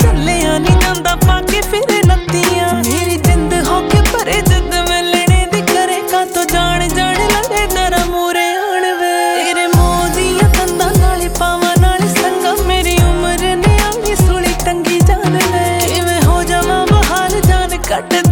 चलिया नहीं जांदा पाके फिर नत्तियां मेरी जिंद होके भरे जद मिलने दी करे का तो जान जान लगे दरा मूरे आण वे तेरे मोदियां तंदा नाले पावा नाले संगा मेरी उम्र ने आनी सुली टंगी जान ले मैं हो जावा बहाल जान कट